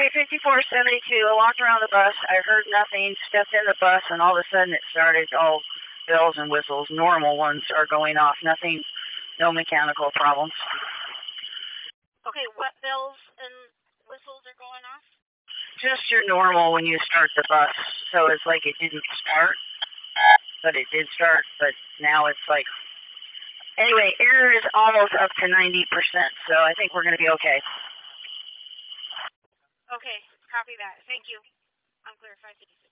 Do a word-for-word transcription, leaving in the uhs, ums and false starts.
Okay, fifty-four seventy-two, I walked around the bus, I heard nothing, stepped in the bus, and all of a sudden it started, all bells and whistles, normal ones are going off, nothing, no mechanical problems. Okay, what bells and whistles are going off? Just your normal when you start the bus, so it's like it didn't start, but it did start, but now it's like, anyway, air is almost up to ninety percent, so I think we're going to be okay. Okay, copy that. Thank you. I'm clear five fifty-six.